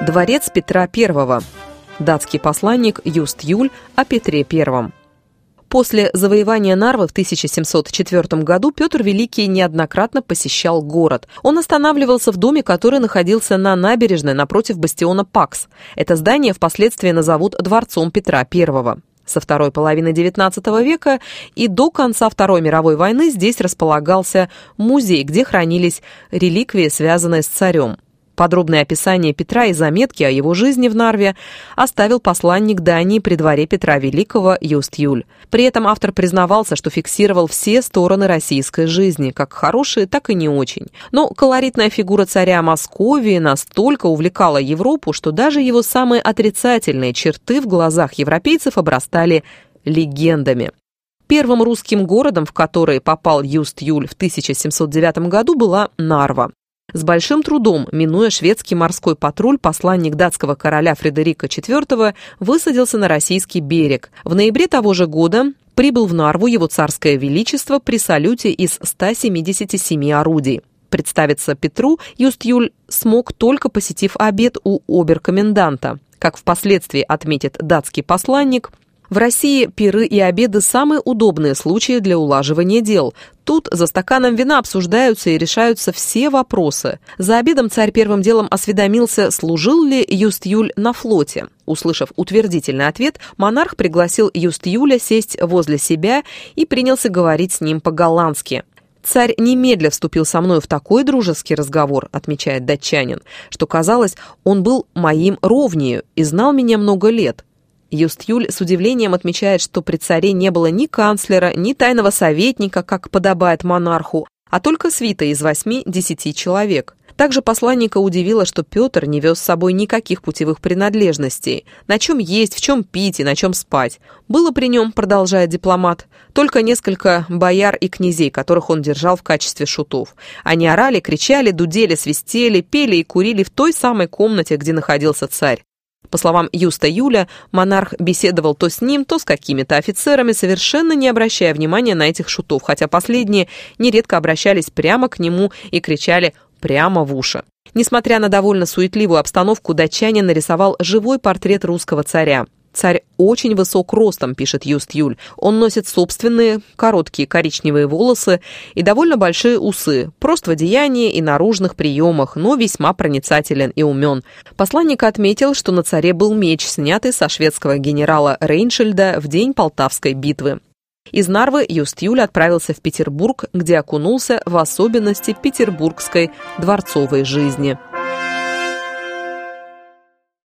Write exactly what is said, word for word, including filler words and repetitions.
Дворец Петра Первого. Датский посланник Юст Юль о Петре Первом. После завоевания Нарвы в тысяча семьсот четвёртом году Петр Великий неоднократно посещал город. Он останавливался в доме, который находился на набережной напротив бастиона Пакс. Это здание впоследствии назовут Дворцом Петра Первого. Со второй половины девятнадцатого века и до конца Второй мировой войны здесь располагался музей, где хранились реликвии, связанные с царем. Подробное описание Петра и заметки о его жизни в Нарве оставил посланник Дании при дворе Петра Великого Юст Юль. При этом автор признавался, что фиксировал все стороны российской жизни, как хорошие, так и не очень. Но колоритная фигура царя Московии настолько увлекала Европу, что даже его самые отрицательные черты в глазах европейцев обрастали легендами. Первым русским городом, в который попал Юст Юль в тысяча семьсот девятом году, была Нарва. С большим трудом, минуя шведский морской патруль, посланник датского короля Фредерика четвёртого высадился на российский берег. В ноябре того же года прибыл в Нарву его царское величество при салюте из ста семидесяти семи орудий. Представиться Петру Юст Юль смог, только посетив обед у обер-коменданта. Как впоследствии отметит датский посланник, в России пиры и обеды – самые удобные случаи для улаживания дел. Тут за стаканом вина обсуждаются и решаются все вопросы. За обедом царь первым делом осведомился, служил ли Юст Юль на флоте. Услышав утвердительный ответ, монарх пригласил Юст Юля сесть возле себя и принялся говорить с ним по-голландски. «Царь немедля вступил со мной в такой дружеский разговор», — отмечает датчанин, «что, казалось, он был моим ровнею и знал меня много лет». Юст Юль с удивлением отмечает, что при царе не было ни канцлера, ни тайного советника, как подобает монарху, а только свита из восьми-десяти человек. Также посланника удивило, что Петр не вез с собой никаких путевых принадлежностей, на чем есть, в чем пить и на чем спать. Было при нем, продолжает дипломат, только несколько бояр и князей, которых он держал в качестве шутов. Они орали, кричали, дудели, свистели, пели и курили в той самой комнате, где находился царь. По словам Юста Юля, монарх беседовал то с ним, то с какими-то офицерами, совершенно не обращая внимания на этих шутов, хотя последние нередко обращались прямо к нему и кричали прямо в уши. Несмотря на довольно суетливую обстановку, датчанин нарисовал живой портрет русского царя. «Царь очень высок ростом», — пишет Юст Юль. «Он носит собственные короткие коричневые волосы и довольно большие усы, прост в одеянии и наружных приемах, но весьма проницателен и умен». Посланник отметил, что на царе был меч, снятый со шведского генерала Рейншельда в день Полтавской битвы. Из Нарвы Юст Юль отправился в Петербург, где окунулся в особенности петербургской дворцовой жизни.